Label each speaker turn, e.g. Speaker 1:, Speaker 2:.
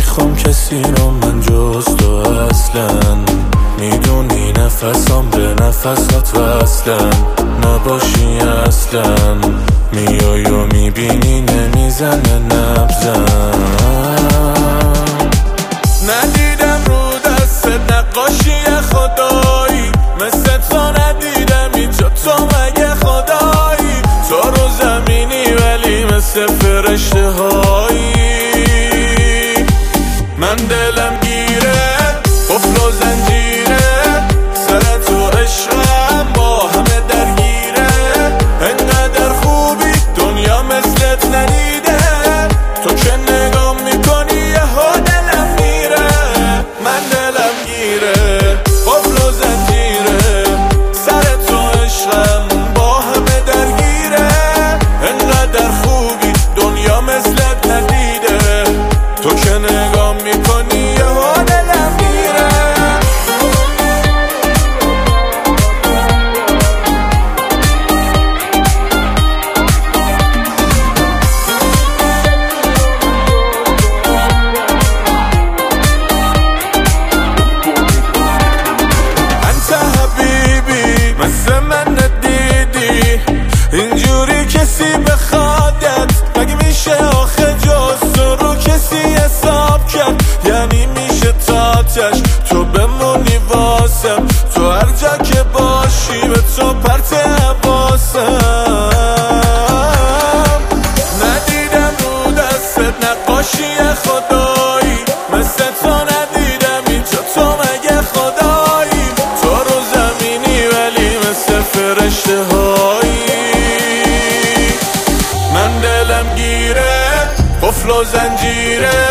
Speaker 1: نمیخوام کسی رو من جز تو اصلا. میدونی نفسام به نفسات وصلن، نباشی اصلا. میای و میبینی نمیزنه نبزن. ندیدم رو دست نقاشی خدایی، مثل تو ندیدم اینجا تو مگه خدایی. تو رو زمینی ولی مثل فرشته هایی. من دلم گیره قفل و زنجیره، سر تو عشقم با همه درگیره. انقدر خوبی دنیا مثلت ندیده، تو که نگام میکنی یهو دلم میره. من دلم گیره قفل و زنجیره، سر تو عشقم با همه درگیره. انقدر خوبی دنیا مثلت ندیده، تو که نگام میکنی یهو دلم میره. انت حبیبی مثل من ندیدی، اینجوری کسی بخوادت مگه میشه آخه جز تو رو کسی حساب کرد؟ یعنی میشه تاتش تو بمونی واسم، تو هر جا که باشی به تو پرت حواسم. ندیدم رو دستت نقاشی خدایی، مثل تو ندیدم اینجا تو مگه خدایی. تو رو زمینی ولی مثل فرشته هایی. من دلم گیره قفل و زنجیره،